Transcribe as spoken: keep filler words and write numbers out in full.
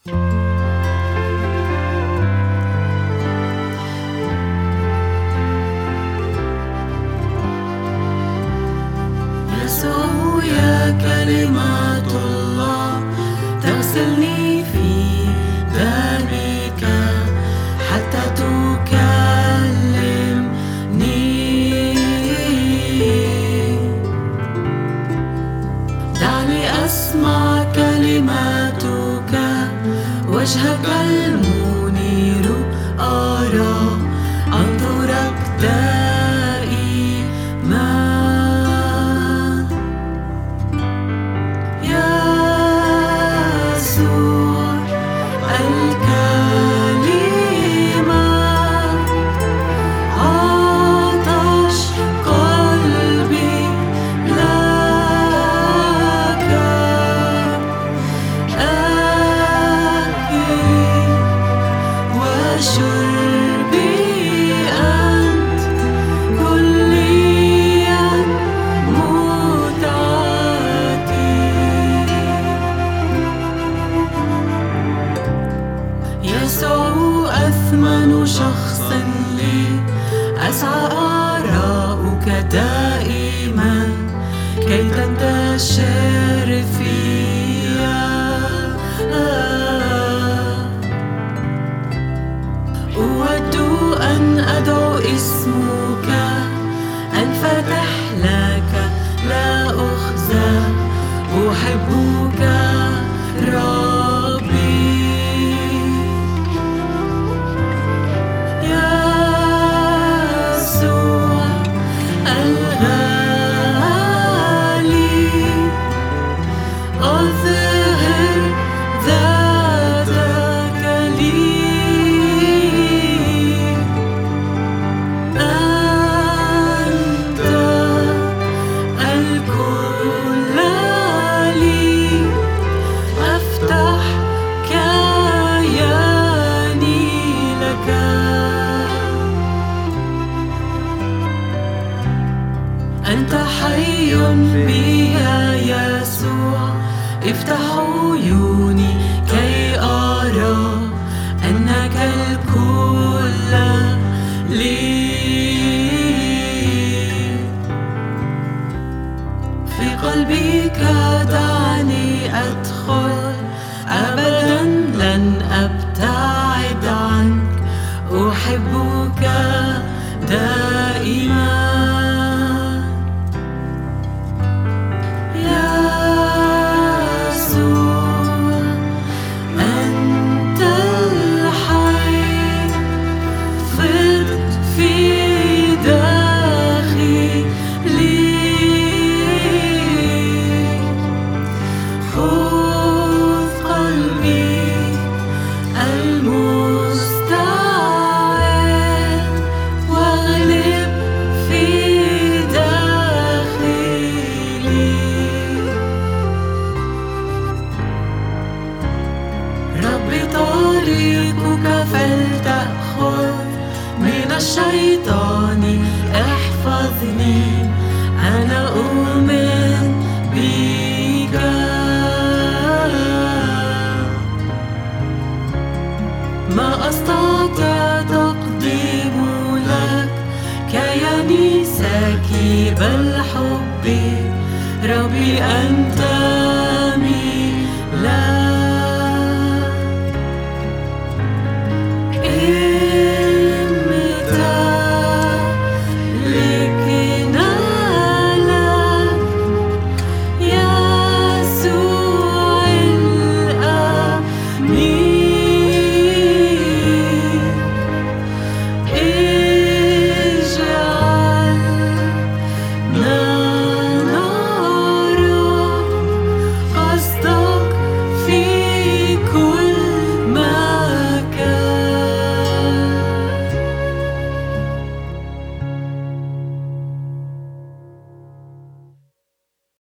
يسوع يا كلمة الله تغسلني في دمك حتى تكلمني. دعني أسمع كلماتك وجهك المنير أرى أنظرك دائما. يسوع الكلمة عطش قلبي لك أكلي وشربي أنت كليا متعتي. يسوع أثمن شخص لي أسعى آراؤك دائما كي تنتشر فيا. أود أن أدعو اسمك أنفتح لك لا أخزى أحبك ربي. يسوع الغالي أظهر ذاتك لي أنت الكل لي أفتح كياني لك. أنت حي بي يا يسوع افتح عيوني كي أرى أنك الكل لي. في قلبك دعني أدخل أبدا لن أبتعد عنك أحبك دائما. يسوع أنت الحي فض في داخلي خذ قلبي المستعد واغلب في داخلي. ربي طريقك فلتأخذ من الشيطان احفظني أنا أؤمن بك. ما أستطيع تقديم لك كياني سكيب الحب ربي أنت